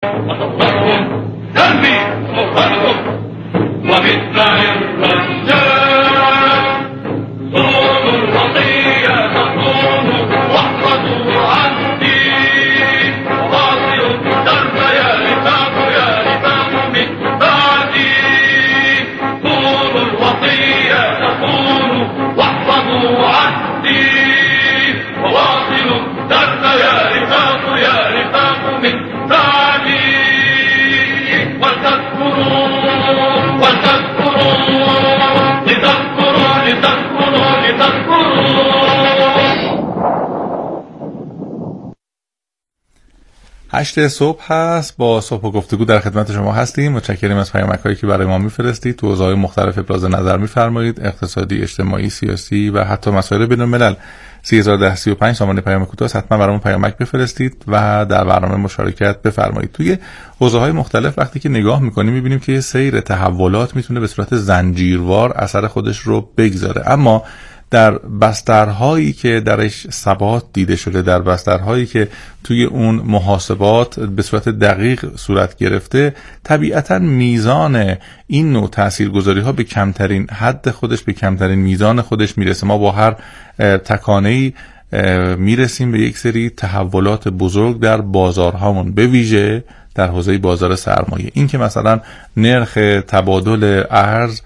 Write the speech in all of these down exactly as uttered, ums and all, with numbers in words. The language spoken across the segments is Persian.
هشت صبح هست. با صبح و گفتگو در خدمت شما هستیم. متشکریم از پیامک‌هایی که برای ما می‌فرستید. تو حوزه‌های مختلف ابراز نظر می‌فرمایید، اقتصادی، اجتماعی، سیاسی و حتی مسائل بین‌الملل. سه هزار و ده سی و پنج سامانه پیام کوتاه، حتما برامون پیامک بفرستید و در برنامه مشارکت بفرمایید. توی حوزه‌های مختلف وقتی که نگاه می‌کنیم می‌بینیم که سیر تحولات میتونه به صورت زنجیروار اثر خودش رو بگذاره، اما در بسترهایی که درش ثبات دیده شده، در بسترهایی که توی اون محاسبات به صورت دقیق صورت گرفته، طبیعتاً میزان این نوع تاثیرگذاری ها به کمترین حد خودش، به کمترین میزان خودش میرسه. ما با هر تکانه‌ای میرسیم به یک سری تحولات بزرگ در بازارهامون، به ویژه در حوزه بازار سرمایه. این که مثلا نرخ تبادل ارز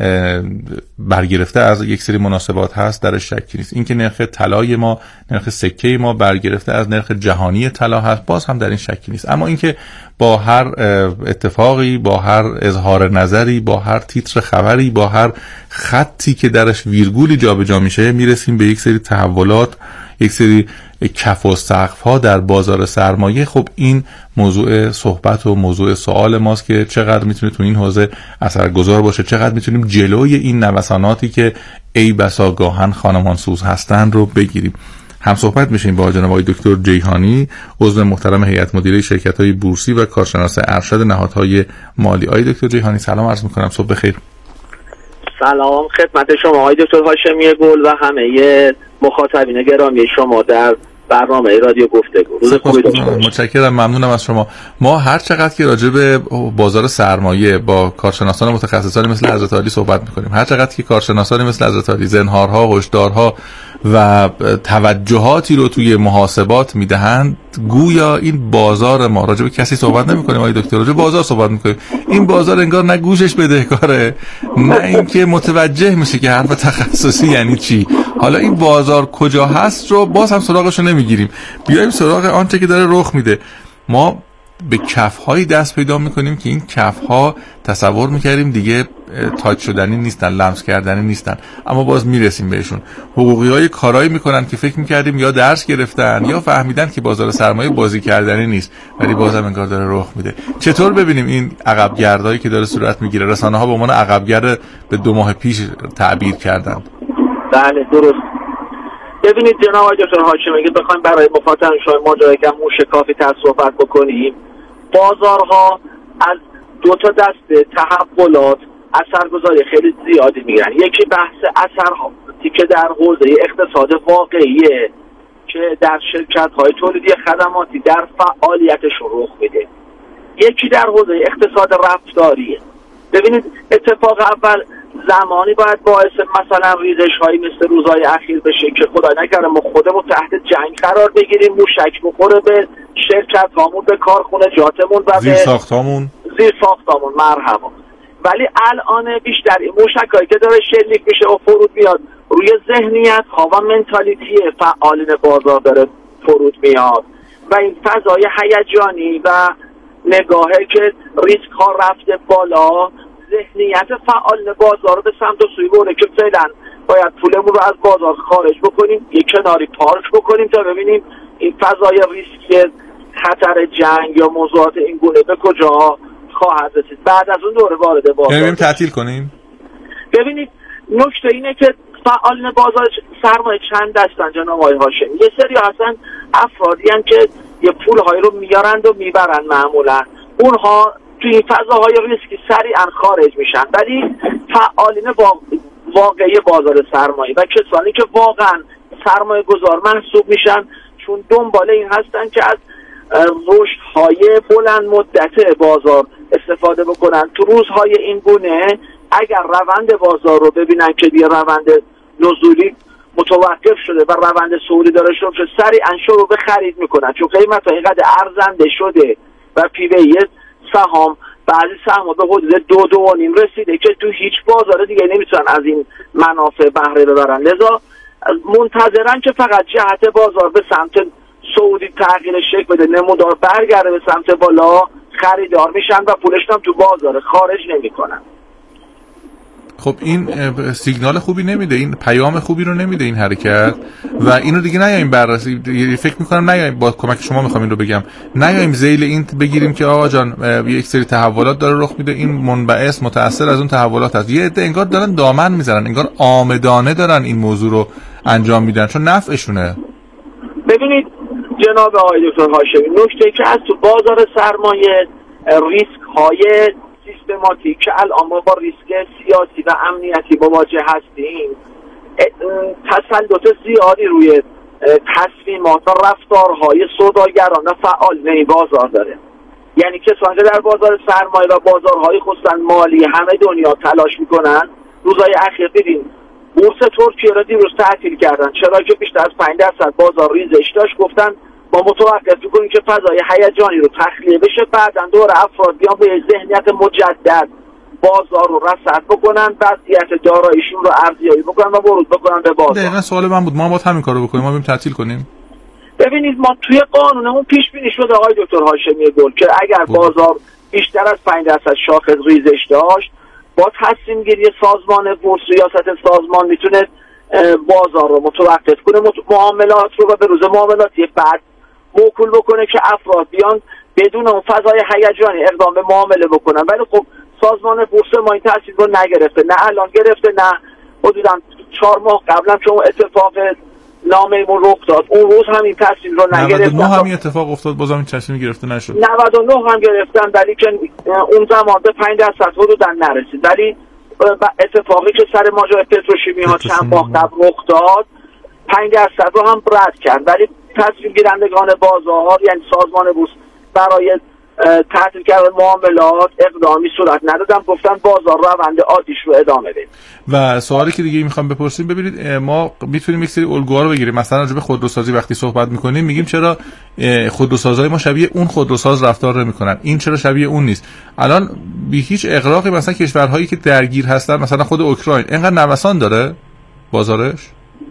برگرفته از یک سری مناسبات هست، در شکی نیست. اینکه نرخ طلای ما، نرخ سکه ما برگرفته از نرخ جهانی طلا هست، باز هم در این شکی نیست. اما اینکه با هر اتفاقی، با هر اظهار نظری، با هر تیتر خبری، با هر خطی که درش ویرگولی جابجا میشه، میرسیم به یک سری تحولات، یک سری کف و سقف ها در بازار سرمایه. خب این موضوع صحبت و موضوع سوال ماست که چقدر میتونه تو این حوزه اثرگذار باشه، چقدر میتونیم جلوی این نوساناتی که ای بسا گاهن خانمانسوز هستن رو بگیریم. هم صحبت میشیم با جناب آقای دکتر جیهانی، عضو محترم هیئت مدیره شرکت‌های بورسی و کارشناس ارشد نهادهای مالی. آقای دکتر جیهانی سلام عرض میکنم، صبح بخیر. سلام خدمت شما آقای دکتر هاشمی گل و همه مخاطبین گرامی شما در برنامه رادیو گفتگو. روز خوبی داشته باشید. متشکرم، ممنونم از شما. ما هر چقدر که راجع به بازار سرمایه با کارشناسان متخصصانی مثل حضرت علی صحبت می‌کنیم، هر چقدر که کارشناسانی مثل حضرت علی زنهارها، هشدارها و توجهاتی رو توی محاسبات میدهند، گویا این بازار ما، راجع به کسی صحبت نمی‌کنیم آقای دکتر، راجع به بازار صحبت می‌کنیم. این بازار انگار نه گوشش بدهکاره، نه اینکه متوجه میشه که حرف تخصصی یعنی چی. حالا این بازار کجا هست رو باز هم سراغش رو نمیگیریم. بیایم سراغ آنچه که داره رخ میده. ما به کف‌هایی دست پیدا میکنیم که این کف‌ها تصور میکردیم دیگه تاچ شدنی نیستن، لمس کردنی نیستن، اما باز میرسیم بهشون. حقوقی‌های کارایی میکنن که فکر میکردیم یا درس گرفتن یا فهمیدن که بازار سرمایه بازی کردنی نیست، ولی بازم انگار داره رخ میده. چطور ببینیم این عقبگردایی که داره صورت میگیره؟ رسانه‌ها به عنوان عقبگرد به دو ماه پیش تعبیر کردن. بله درست. ببینید جناب آقای دکتر هاشمی، اگه بخوایم برای مخاطب شما ماجرای که موشکافی تر صحبت بکنیم، بازارها از دو تا دسته تحولات اثرگذاری خیلی زیادی میگیرن. یکی بحث اثراتی که در حوزه اقتصاد واقعیه که در شرکت‌های تولیدی خدماتی در فعالیتشون رخ میده. یکی در حوزه اقتصاد رفتاریه. ببینید اتفاق اول زمانی باید باعث مثلا ریزش هایی مثل روزهای اخیر بشه که خدای نکرده ما خودمون تحت جنگ قرار بگیریم، موشک بخوره به شرکت هامون، به کارخونه جاتمون و زیر ساختامون زیر ساختامون مرحبا. ولی الان بیشتر این موشک هایی که داره شلیک میشه و فرود میاد روی ذهنیت ها و منتالیتی فعالین بازار داره فرود میاد و این فضای هیجانی و نگاهی که ریسک ها رفته بالا، ذهنیت فعال بازار رو به سمت و سوی برده که فعلا باید پولمون رو از بازار خارج بکنیم، یک کناری پارک بکنیم تا ببینیم این فضای ریسک خطر جنگ یا موضوعات این گونه به کجا خواهد رسید. بعد از اون دوره وارد بازار بریم تعطیل کنیم. ببینید نکته اینه که فعالین بازار سرمایه چند دستن جناب آقای هاشمی. یه سری هستن افرادی هستن که یه پول‌هایی رو میارند و میبرن، معمولا اونها توی این فضاهای ریسکی سریعا خارج میشن، ولی فعالین واقعی بازار سرمایه و کسانی که واقعا سرمایه گذار محسوب میشن چون دنبال این هستن که از رشدهای بلند مدت بازار استفاده بکنن. تو روزهای این گونه اگر روند بازار رو ببینن که دیگه روند نزولی متوقف شده و روند صعودی داره شده، سریعا شروع به خرید میکنن، چون قیمت ها اینقدر ارزنده شده و پیوی سهام بعضی سهم به حدود دو دو و نیم رسیده که تو هیچ بازار دیگه نمیتونن از این منافع بهره ببرن. لذا منتظرن که فقط جهت بازار به سمت صعودی تغییر شکل بده، نمودار برگرده به سمت بالا، خریدار میشن و پولشون هم تو بازار خارج نمیکنن. خب این سیگنال خوبی نمیده، این پیام خوبی رو نمیده این حرکت و اینو دیگه نیایم بررسی، فکر میکنم نیایم، با کمک شما میخوام این رو بگم، نیایم ذیل این بگیریم که آقا جان یک سری تحولات داره رخ میده، این منبعث متأثر از اون تحولات هست. یه عده انگار دارن دامن میزنن، انگار عامدانه دارن این موضوع رو انجام میدن چون نفعشونه. ببینید جناب آقای دکتر هاشمی، نکته که از تو بازار سرمایه ریسک های سیستماتیک که الان ما با ریسک سیاسی و امنیتی مواجه هستیم، تسلط زیادی روی تصمیمات و رفتارهای سوداگران و فعالین بازار داره. یعنی کسانی که در بازار سرمایه و بازارهای خصوصا مالی همه دنیا تلاش میکنن. روزهای اخیر دیدیم بورس ترکیه را دیروز تعطیل کردن، چرا که بیشتر از پنج درصد بازار ریزش داشت. گفتن ما متوقف می‌کنیم که فضای هیجانی رو تخلیه بشه، بعداً دور افراد بیان به ذهنیت مجدد بازار رو رصد بکنن، وضعیت داراییشون رو ارزیابی بکنن و ورود بکنن به بازار. دقیقاً سوال من بود، ما باید همین کارو بکنیم، ما بریم تعطیل کنیم. ببینید ما توی قانونمون پیش بینی شده آقای دکتر هاشمی گل که اگر بازار بیشتر از پنج درصد شاخص ریزش داشت، با تصمیم گیری سازمان بورس، ریاست سازمان میتونه بازار رو متوقف کنه، معاملات رو و به روز معاملاتی بعد موکول بکنه که افراد بیان بدون اون فضای هیجانی اقدام به معامله بکنن. ولی خب سازمان بورس ما این تصمیم رو نگرفته، نه الان گرفته، نه حدوداً چهار ماه قبلا چون اتفاق نامه‌مون رخ داد اون روز هم این تصمیم رو نگرفتن. نود و نه هم اتفاق افتاد بازم این تصمیم گرفته نشد. نود و نه هم گرفتن ولی که اون زمان به پنج درصد حدوداً نرسید. ولی اتفاقی که سر ماجرای پتروشیمی ها چند ماه قبل رخ داد پنج درصد رو هم رد کرد. ولی تصمیم گیرندگان بازار یعنی سازمان بورس برای تعطیل کردن معاملات اقدامی صورت ندادن، گفتن بازار روند عادیش رو ادامه بده. و سوالی که دیگه میخوام بپرسیم، ببینید ما میتونیم یک سری الگوها رو بگیریم، مثلا راجع به خودروسازی وقتی صحبت میکنیم میگیم چرا خودروسازهای ما شبیه اون خودروساز رفتار نمیکنن، این چرا شبیه اون نیست. الان بی هیچ اغراقی مثلا کشورهایی که درگیر هستن، مثلا خود اوکراین اینقدر نوسان داره بازارش؟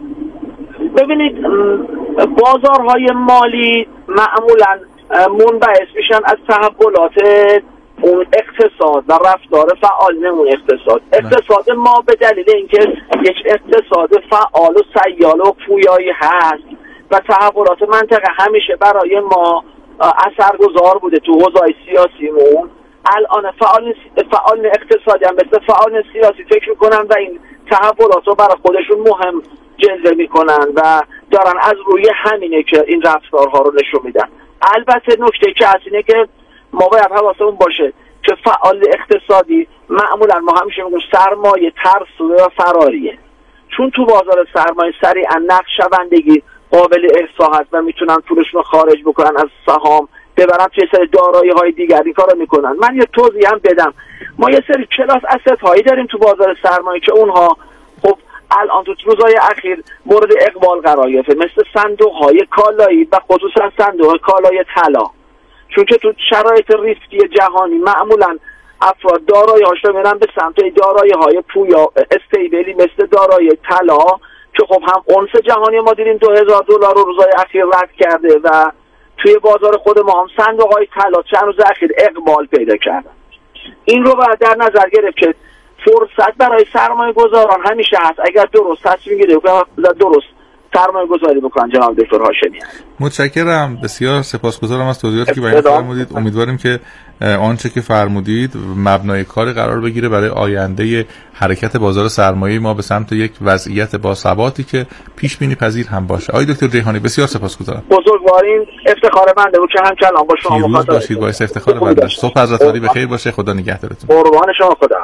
ببینید بازارهای مالی معمولاً منبعث میشن از تحولات اون اقتصاد و رفتار فعال اون اقتصاد. اقتصاد ما به دلیل اینکه یک اقتصاد فعال و سیال و پویایی هست و تحولات منطقه همیشه برای ما اثرگذار بوده تو حوزه‌های سیاسیمون، الان فعال فعال اقتصادی هم مثل فعال سیاسی فکر میکنن و این تحولات رو برای خودشون مهم جلوه میکنن و دارن از روی همینه که این رفتارها رو نشون میدن. البته نکته که هست اینه که ما باید حواسمون باشه که فعال اقتصادی معمولا ما همیشه میگیم سرمایه ترسوده و فراریه، چون تو بازار سرمایه سریعا نقد شوندگی قابل احصا هست و میتونن پولشون رو خارج بکنن از سهام ببرن توی سری دارایی های دیگری کارو میکنن. من یه توضیح هم بدم، ما یه سری کلاس اسست هایی داریم تو بازار سرمایه که اونها خب الان تو روزهای اخیر مورد اقبال قرار گرفته، مثل صندوق های کالایی و خصوصا صندوق کالای طلا، چون که تو شرایط ریسکی جهانی معمولا افراد دارایی هاش رو میرن به سمت دارایی های پویا استیبلی مثل دارایی طلا که خب هم اونس جهانی ما دیدیم دو هزار دلار رو روزهای اخیر رد کرده و توی بازار خود ما هم صندوق های طلا چند روز اخیر اقبال پیدا کردن. این رو باید در نظر گرفت که فرصت برای سرمایه گذاران همیشه هست اگر درست تصمیم گیری بکنن و درست سرمایه گذاری بکنن. جناب دکتر هاشمی متشکرم، بسیار سپاسگزارم از توضیحاتی که بیان فرمودید. امیدواریم که آنچه که فرمودید مبنای کار قرار بگیره برای آینده حرکت بازار سرمایه ما به سمت یک وضعیت با ثباتی که پیش بینی پذیر هم باشه. آقای دکتر ریحانی بسیار سپاسگزارم. بزرگوارین، افتخار بنده بود که همچنان با شما مخاطب باشید. باعث افتخار بنده. صبح حضرت بخیر باشه. خدا نگهدارتون. قربان شما. خدا.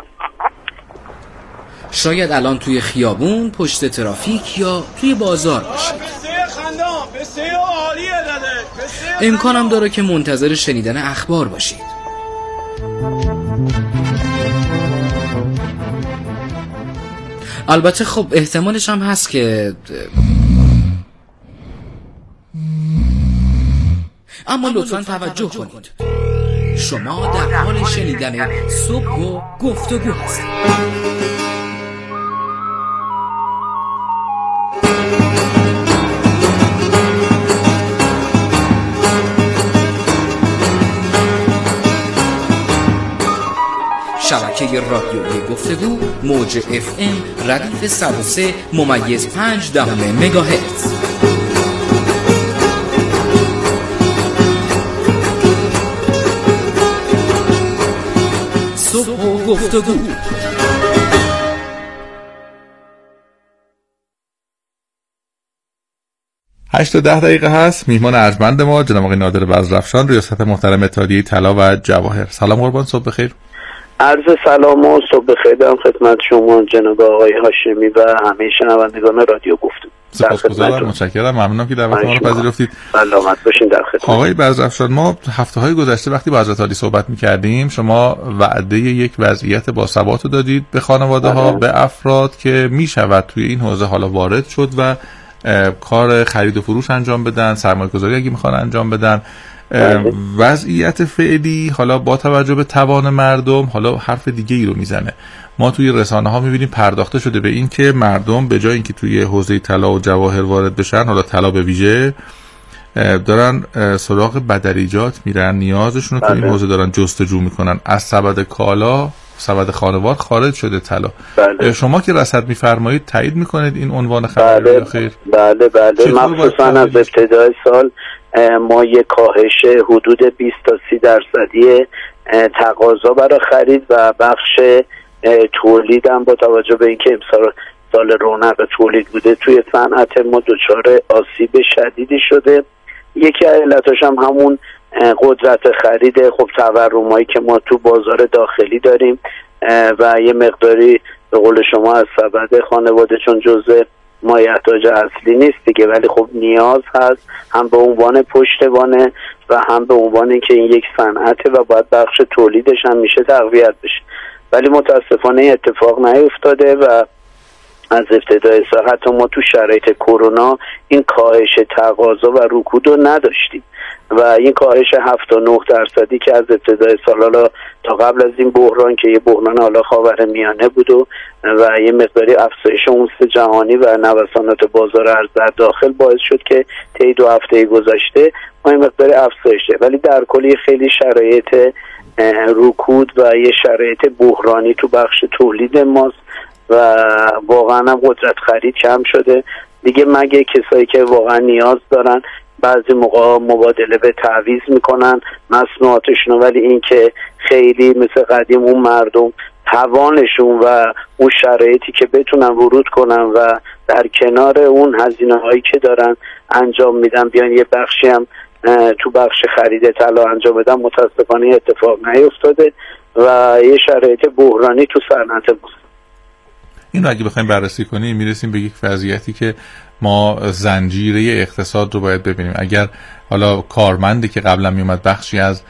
شاید الان توی خیابون، پشت ترافیک یا توی بازار باشید. امکانم داره که منتظر شنیدن اخبار باشید. البته خب احتمالش هم هست که اما لطفاً توجه کنید، شما در حال شنیدن صبح و گفتگو هستید. شبکه رادیویی گفتگو موج اف ام ردیف صد و سه ممیز پنج دهم مگاهرتز. صبح و گفتگو. هشت تا ده دقیقه هست. میهمان ارجمند ما جناب آقای نادر بزرافشان، ریاست محترم اتحادیه طلا و جواهر. سلام قربان، صبح بخیر. عرض سلام و صبح بخیر دارم خدمت شما جناب آقای هاشمی و همه شنوندگان رادیو گفتگو. سپاسگزارم، متشکرم، ممنونم که دعوت ما رو پذیرفتید. سلامت باشین. در خدمت آقای بزرافشان، ما هفته‌های گذشته وقتی با حضرت عالی صحبت می‌کردیم، شما وعده یک وضعیت باثبات رو دادید به خانواده‌ها، به افراد که میشود توی این حوزه حالا وارد شد و کار خرید و فروش انجام بدن، سرمایه‌گذاری اگه می‌خوان انجام بدن. وضعیت فعلی حالا با توجه به توان مردم حالا حرف دیگه ای رو میزنه. ما توی رسانه ها میبینیم پرداخته شده به این که مردم به جای اینکه توی حوزه طلا و جواهر وارد بشن، حالا طلا به ویژه، دارن سراغ بدریجات میرن، نیازشون رو توی این حوزه دارن جستجو میکنن. از سبد کالا، سبد خانوار خارج شده طلا. بله. شما که رصد میفرمایید تایید میکنید این عنوان خبر؟ بله خیر. بله بله، مخصوصا از ابتدای سال ما یک کاهش حدود بیست تا سی درصدی تقاضا برای خرید و بخش تولید هم با توجه به اینکه امسال سال رونق تولید بوده توی صنعت ما دچار آسیب شدیدی شده. یکی از علتاش هم همون قدرت خرید، خب تورمایی که ما تو بازار داخلی داریم و یه مقداری به قول شما از سبد خانواده، چون جزء مایحتاج اصلی نیست دیگه، ولی خب نیاز هست، هم به عنوان پشتوانه و هم به عنوان اینکه این یک صنعته و باید بخش تولیدش هم میشه تقویت بشه. ولی متاسفانه اتفاق نیفتاده و از ابتدای سال حتی ما تو شرایط کرونا این کاهش تقاضا و رکود رو نداشتیم و این کاهش هفت تا نه درصدی که از ابتدای سال حالا تا قبل از این بحران که یه بحران حالا خاورمیانه بود و و یه مقداری افزایش اونس جهانی و نوسانات بازار ارز در داخل باعث شد که طی دو هفته گذشته ما این مقداری افزایش ده. ولی در کلی خیلی شرایط رکود و یه شرایط بحرانی تو بخش تولید ماست و واقعا هم قدرت خرید کم شده دیگه، مگه کسایی که واقعا نیاز دارن بعضی موقع مبادله به تعویض میکنن مصنوعاتشون، ولی این که خیلی مثل قدیم اون مردم توانشون و اون شرایطی که بتونن ورود کنن و در کنار اون هزینه هایی که دارن انجام میدن بیان یه بخشی هم تو بخش خرید طلا انجام بدن، متاسفانه اتفاق نیفتاده و یه شرایط بحرانی تو صنعت ماست. این رو اگه بخوایم بررسی کنیم میرسیم به یک وضعیتی که ما زنجیره اقتصاد رو باید ببینیم. اگر حالا کارمندی که قبلا میومد بخشی از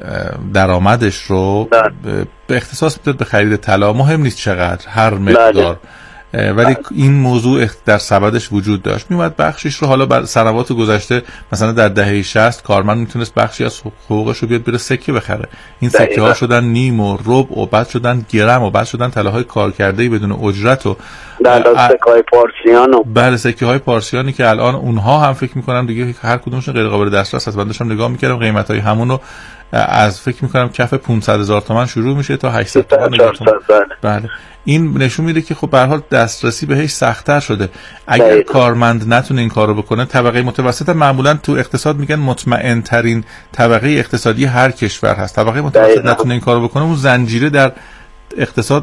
درآمدش رو به اختصاص میداد به خرید طلا، مهم نیست چقدر، هر مقدار، ولی این موضوع در سبدش وجود داشت، میومد بخشش رو حالا بر سنوات گذشته مثلا در دهه شصت کارمند میتونست بخشی از حقوقش رو بیاد بره سکه بخره. این سکه ها شدن نیم و ربع و بعد شدن گرم و بعد شدن طلاهای کارکرده‌ای بدون اجرت و سکه های پارسیان و بله سکه های پارسیانی که الان اونها هم فکر میکنم دیگه هر کدومشون غیر قابل دسترس هست. من داشتم نگاه میکردم قیمت های همون رو از فکر میکنم کف پانصد هزار تومان شروع میشه تا هشتصد تومان. بله این نشون میده که خب به هر حال دسترسی بهش سخت‌تر شده. اگر باید. کارمند نتونه این کارو بکنه، طبقه متوسط معمولا تو اقتصاد میگن مطمئن ترین طبقه اقتصادی هر کشور هست. طبقه متوسط باید. نتونه این کارو بکنه، اون زنجیره در اقتصاد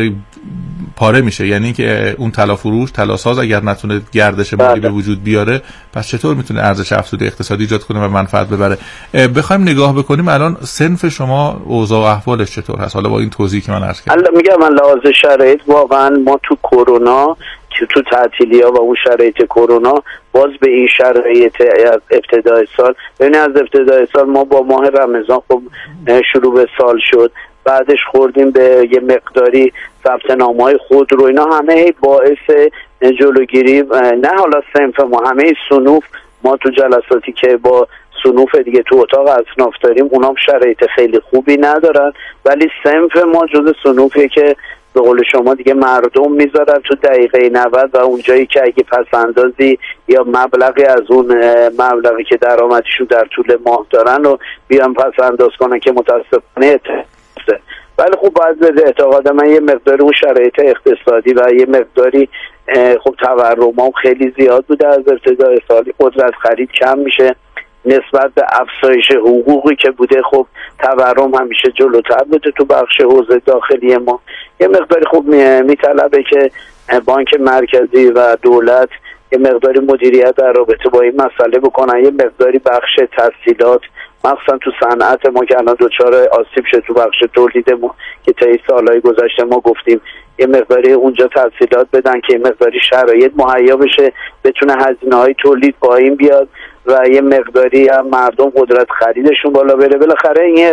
پاره میشه. یعنی که اون طلا فروش، طلا ساز اگر نتونه گردش مالی به وجود بیاره، پس چطور میتونه ارزش افزوده اقتصادی ایجاد کنه و منفعت ببره؟ بخوایم نگاه بکنیم الان صنف شما اوضاع و احوالش چطور هست حالا با این توضیحی که من عرض کردم؟ الان میگم من لحاظ شرایط واقعا ما تو کرونا که تو تعطیلی ها و اون شرایط کرونا باز به این شرایط از ابتدای سال، ببین از ابتدای سال ما با ماه رمضان خب شروع به سال شد، بعدش خوردیم به یه مقداری ثبت نامه‌های خود رو، اینا همه باعث جلوگیری نه حالا صنف ما، همه صنوف ما تو جلساتی که با صنوف دیگه تو اتاق اصناف داریم اونام شرایط خیلی خوبی ندارن، ولی صنف ما جز صنوفیه که به قول شما دیگه مردم میذارن تو دقیقه نود و اونجایی که اگه پسندازی یا مبلغی از اون مبلغی که درآمدشون در طول ماه دارن رو بیان پسنداز کنن که متاسفانه اتفاقه. ولی خب باید اعتقاد من یه مقداری اون شرایط اقتصادی و یه مقداری خب تورم هم خیلی زیاد بوده از ابتدای سالی، قدرت خرید کم میشه نسبت به افزایش حقوقی که بوده، خب تورم همیشه جلوتر بوده تو بخش حوزه داخلی ما. یه مقداری خوب میطلبه که بانک مرکزی و دولت یه مقداری مدیریت در رابطه با این مسئله بکنن، یه مقداری بخش تسهیلات مخصوصا تو صنعت ما که الان دچار آسیب شد، تو بخش تولید ما که طی سالهای گذشته ما گفتیم یه مقداری اونجا تسهیلات بدن که یه مقداری شرایط مهیا بشه بتونه هزینه‌های تولید پایین بیاد و یه مقداری هم مردم قدرت خریدشون بالا بره. بالاخره این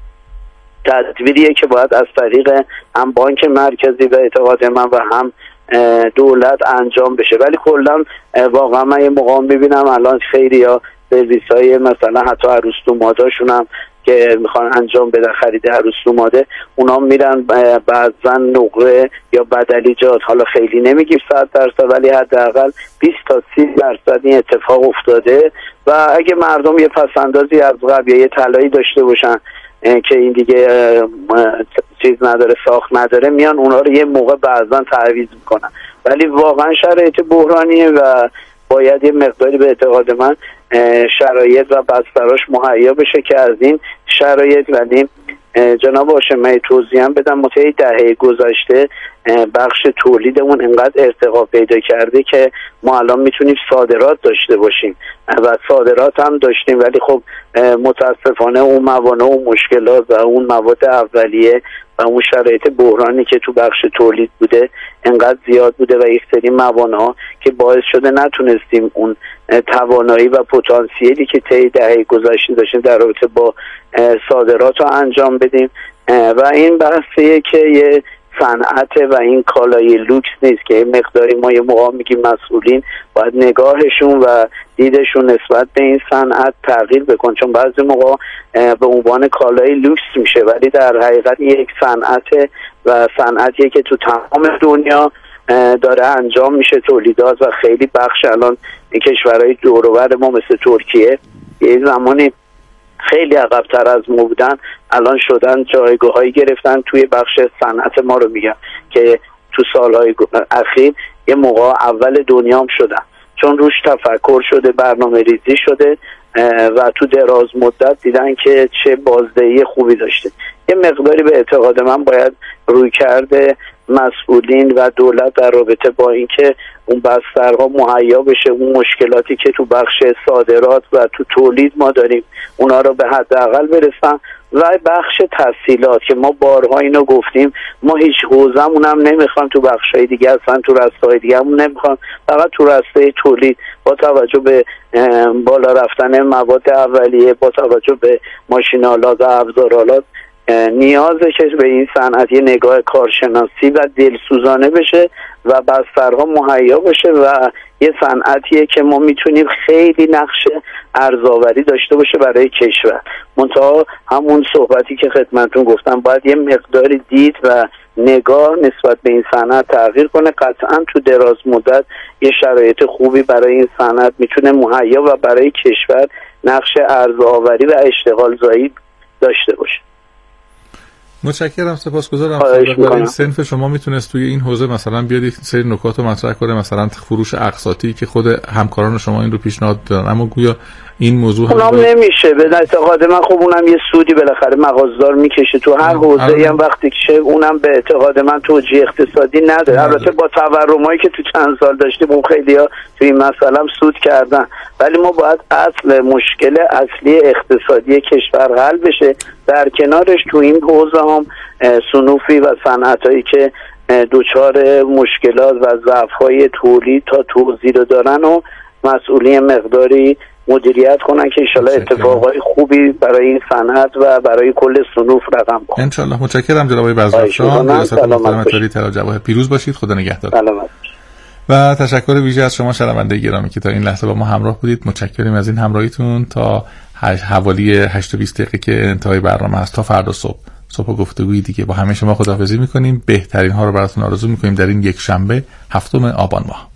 تدبیریه که باید از طریق هم بانک مرکزی و اعتقاد من و هم دولت انجام بشه. ولی کلا واقعا من یه موقع میبینم الان خیلی‌ها سرویس‌های مثلا حتی عروس‌دوماداشون هم که میخوان انجام بدن خرید عروس‌دوماده، اونا میرن بعضا نقره یا بدلیجات، حالا خیلی نمیگیم صد درصد ولی حداقل بیست تا سی درصد این اتفاق افتاده و اگه مردم یه پسندازی از قبل یا یه طلایی داشته باشن که این دیگه چیز نداره ساخت نداره میان اونا رو یه موقع بعضا تعویض میکنن. ولی واقعا شرایط بحرانیه و باید یه مقداری به اعتقاد من شرایط و بستراش مهیا بشه که از این شرایط. ولی جناب هاشمی توضیح هم بدم مطمئن دهه گذشته بخش تولیدمون انقدر ارتقا پیدا کرده که ما الان میتونیم صادرات داشته باشیم و صادرات هم داشتیم، ولی خب متاسفانه اون موانع و مشکلات و اون مواد اولیه و اون شرایط بحرانی که تو بخش تولید بوده انقدر زیاد بوده و یک سری موانع که باعث شده نتونستیم اون توانایی و پتانسیلی که طی دهه گذشته داشتیم در رابطه با صادرات رو انجام بدیم. و این بحثیه که یه صنعت و این کالای لوکس نیست که مقداری ما یه موقع میگیم مسئولین باید نگاهشون و دیدشون نسبت به این صنعت تغییر بکن، چون بعضی موقع به عنوان کالای لوکس میشه ولی در حقیقت یک صنعت و صنعتیه که تو تمام دنیا داره انجام میشه تولیدات و خیلی بخش الان این کشورهای دور و بر ما مثل ترکیه یه زمانی خیلی عقب‌تر از ما بودن الان شدن جایگاهایی گرفتن توی بخش صنعت ما رو میگم که تو سالهای اخیر یه موقع اول دنیا هم شدن چون روش تفکر شده برنامه ریزی شده و تو دراز مدت دیدن که چه بازدهی خوبی داشته. یه مقداری به اعتقاد من باید روی کرده مسئولین و دولت در رابطه با اینکه اون بسترها مهیا بشه، اون مشکلاتی که تو بخش صادرات و تو تولید ما داریم اونا رو به حداقل برسن و بخش تسهیلات که ما بارها اینو گفتیم ما هیچ حوزمون هم نمیخوام تو بخشای دیگه اصلا تو رسته‌های دیگه همون نمیخوام، فقط تو رسته تولید با توجه به بالا رفتن مواد اولیه با توجه به ماشین‌آلات و ابزارآلات نیازه که به این صنعت یه نگاه کارشناسی و دلسوزانه بشه و بسترها مهیا بشه و یه صنعتیه که ما میتونیم خیلی نقش ارزآوری داشته باشه برای کشور. منتها همون صحبتی که خدمتتون گفتم باید یه مقداری دید و نگاه نسبت به این صنعت تغییر کنه. قطعا تو دراز مدت یه شرایط خوبی برای این صنعت میتونه مهیا و برای کشور نقش ارزآوری و اشتغال زایی داشته باشه. متشکرم، سپاسگزارم. برای صنف شما میتونست توی این حوزه مثلا بیاد یک سری نکات رو مطرح کنه، مثلا فروش اقساطی که خود همکاران شما این رو پیشنهاد دادن اما گویا این موضوع هم اونم نمیشه به اعتقاد من. خب اونم یه سودی بالاخره مغازدار میکشه تو هر حوزه‌ای هم وقتی که اونم به اعتقاد من توجیه اقتصادی نداره. البته با تورمایی که تو چند سال داشتیم اون خیلی‌ها تو این مسئله هم سود کردن، ولی ما باید اصل مشکل اصلی اقتصادی کشور حل بشه، در کنارش تو این حوزه هم صنوفی و صنعتایی که دوچار مشکلات و ضعف‌های تولید تا توزیع رو دارن و مسئولین مقداری مدیریت کنن که انشالله اتفاقای خوبی برای این صنعت و برای کل صنوف رقم کنن. انشالله. متشکرم جناب آقای بزرگشان. ریاست محترم اتاری طلا جواهر. پیروز باشید. خدا نگهدار. سلامت. و تشکر ویژه از شما شنونده گرامی که تا این لحظه با ما همراه بودید. متشکریم از این همراهیتون. تا حوالی هشت و بیست دقیقه که انتهای برنامه است، تا فردا صبح صبح گفتگویی دیگه با همه شما خداحافظی می‌کنیم. بهترین ها رو براتون آرزو می‌کنیم در این یک شنبه هفتم آبان ماه.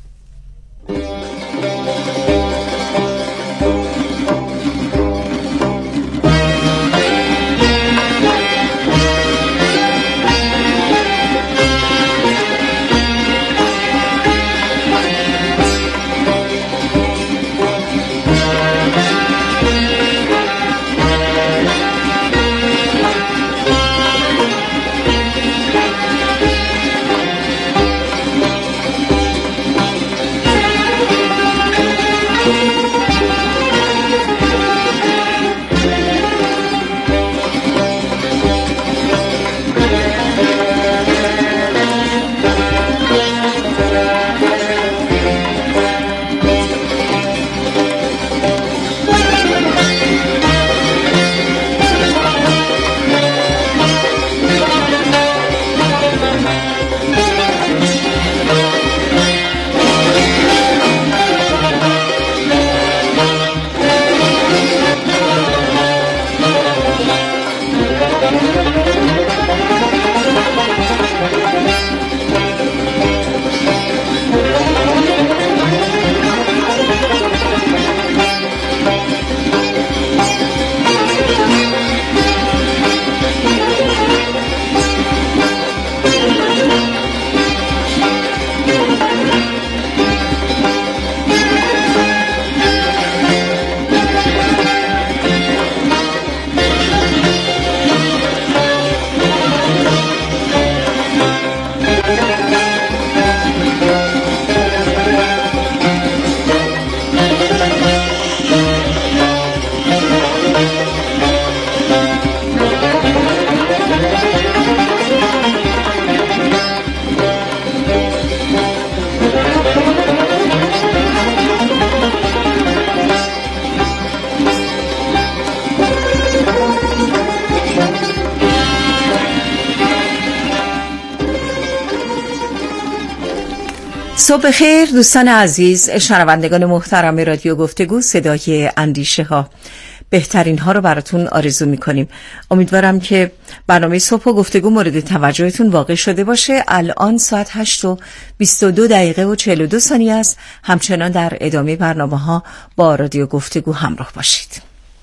صبح خیر دوستان عزیز، شنوندگان محترم رادیو گفتگو صدای اندیشه ها. بهترین ها رو براتون آرزو میکنیم. امیدوارم که برنامه صبح و گفتگو مورد توجهتون واقع شده باشه. الان ساعت هشت و بیست و دو دقیقه و چهل و دو ثانیه است. همچنان در ادامه برنامه ها با رادیو گفتگو همراه باشید.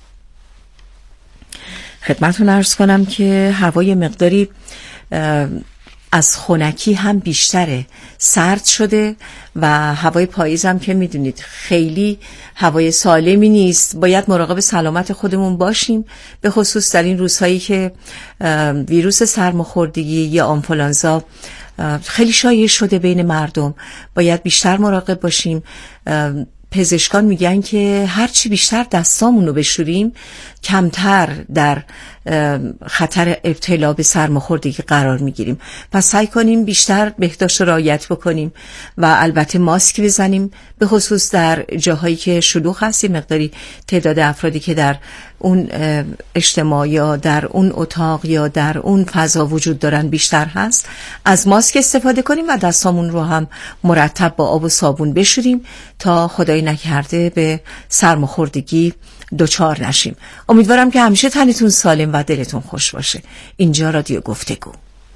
خدمتتون عرض کنم که هوای مقداری از خنکی هم بیشتره، سرد شده و هوای پاییز هم که میدونید خیلی هوای سالمی نیست. باید مراقب سلامت خودمون باشیم، به خصوص در این روزهایی که ویروس سرماخوردگی یا آنفولانزا خیلی شایع شده بین مردم. باید بیشتر مراقب باشیم. پزشکان میگن که هرچی بیشتر دستامونو بشوریم کمتر در خطر ابتلا به سرماخوردگی قرار میگیریم. پس سعی کنیم بیشتر بهداشت رو رعایت بکنیم و البته ماسک بزنیم، به خصوص در جاهایی که شلوغ هست. مقداری تعداد افرادی که در اون اجتماع یا در اون اتاق یا در اون فضا وجود دارن بیشتر هست. از ماسک استفاده کنیم و دستامون رو هم مرتب با آب و صابون بشوریم تا خدای نکرده به سرماخوردگی دچار نشیم. امیدوارم که همیشه تنتون سالم و دلتون خوش باشه. اینجا رادیو گفتگو.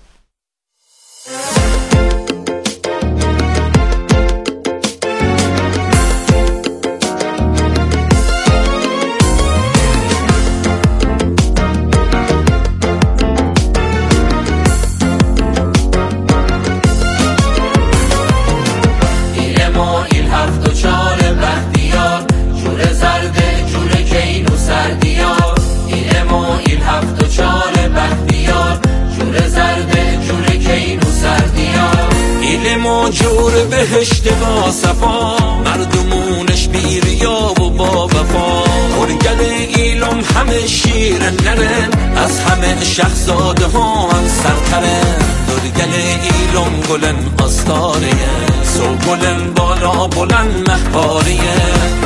جور بهشت با صفا، مردمونش بیریا و با وفا. خورگل ایلم همه شیر نرن، از همه شخصاده ها هم سرترن. خورگل ایلم گلن آستانه سو گلن بالا بلند مهباریه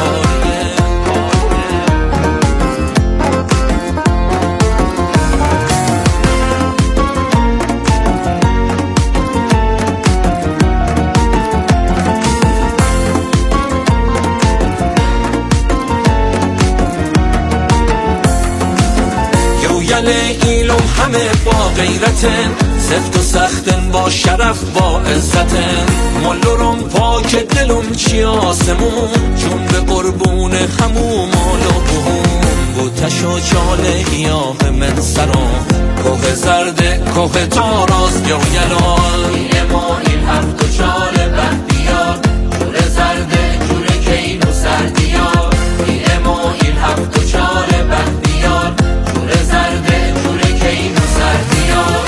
ایلم همه با غیرتن سفت و سختن با شرف با عزتن ملورم پاک دلم چی آسمون چون به قربون همون مال و بهون بوتش و چاله ایاه من سرم کوه زرده کوه تاراز گو یلال اینه ما این هفت و چاله بندیار جور زرده جور کین و سردیار اینه ما این هفت و چاله بندیار جور زرده کین و سردیار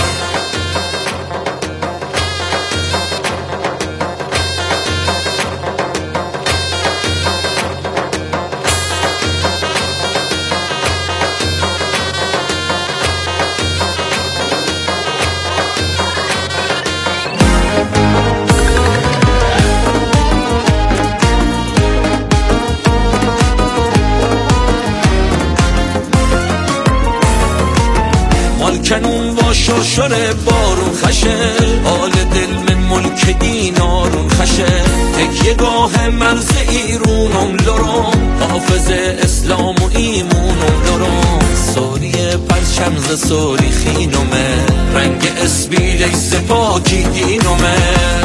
کنون و شرشر بارون خشه آل دل من ملک دینارون خشه تکیه گاه مرز ایرونم لرم حافظ اسلام و ایمونم لرم سوری پرچم ز سوری خینومه رنگ اسبیل سپاکی دینومه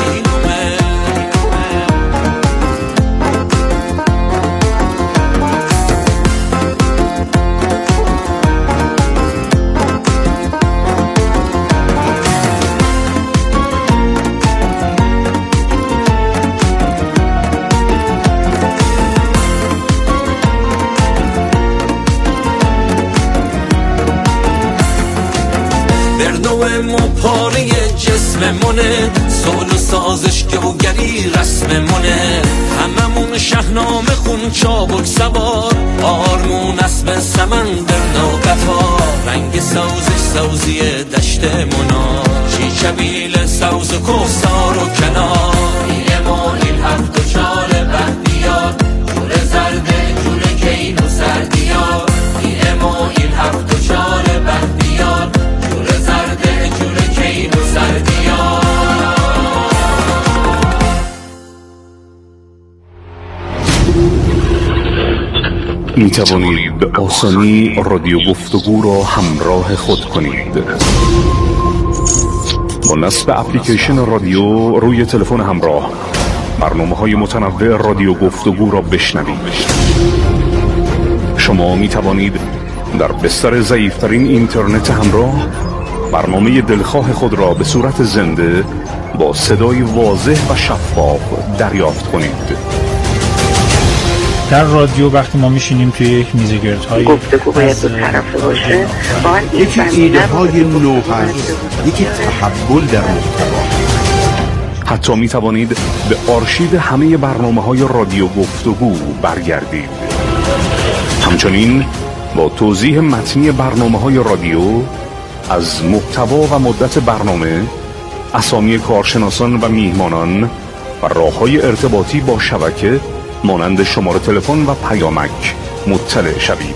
پاره جسم منه سول و سازش گوگری رسم منه هممون شهنامه خون چابک سوار آرمون اسب سمندر نوقفار رنگ سوزش سوزی دشت منا چی چبیل سوز و کوسار و کنار اینه ما این هفت و چال بندیار جور زرده جور کین و سردیار اینه ما این هفت و چال بندیار جور زرده جور کین و سردیار می توانید به آسانی رادیو گفتگو را همراه خود کنید. با نصب اپلیکیشن رادیو روی تلفن همراه برنامه‌های متنوع رادیو گفتگو را بشنوید. شما می توانید در بستر ضعیف‌ترین اینترنت همراه برنامه دلخواه خود را به صورت زنده با صدای واضح و شفاف دریافت کنید. در رادیو وقتی ما میشینیم توی یک میز گردهای گفتگو باید دو طرفه باشه، یکی ایده های نو هست، یکی تحول در محتوا. حتی می توانید به آرشیو همه برنامه های رادیو گفتگو برگردید. همچنین با توضیح متنی برنامه های رادیو از محتوا و مدت برنامه، اسامی کارشناسان و میهمانان و راه‌های ارتباطی با شبکه مانند شماره تلفن و پیامک مطلع شوید.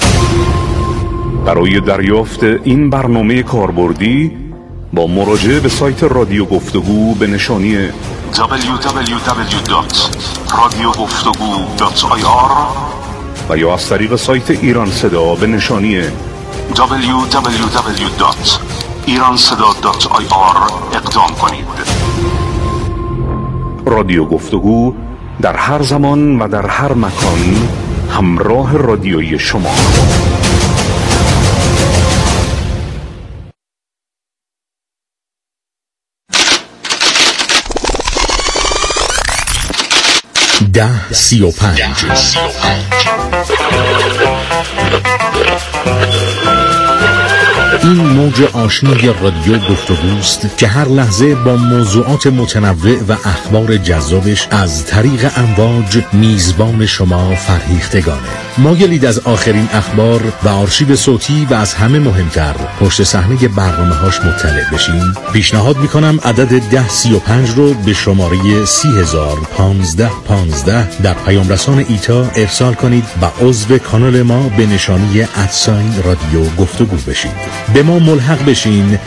برای دریافت این برنامه کاربردی با مراجعه به سایت رادیو گفتگو به نشانی دبلیو دبلیو دبلیو دات رادیو گفتگو دات آی آر و یا از طریق سایت ایران صدا به نشانی دبلیو دبلیو دبلیو دات ایران صدا دات آی آر اقدام کنید. رادیو گفتگو در هر زمان و در هر مکان همراه رادیوی شما. ده سی و پنج این موج آشنای رادیو گفتگوست که هر لحظه با موضوعات متنوع و اخبار جذابش از طریق امواج میزبان شما فرهیختگانه. مایلید از آخرین اخبار و آرشیو صوتی و از همه مهمتر پشت صحنه برنامه‌هاش مطلع بشین؟ پیشنهاد میکنم عدد ده سی و پنج رو به شماره سی هزار پانزده پانزده در پیام رسان ایتا ارسال کنید و عضو کانال ما به نشانی ادساین رادیو گفتگو بشید. به ما ملحق بشین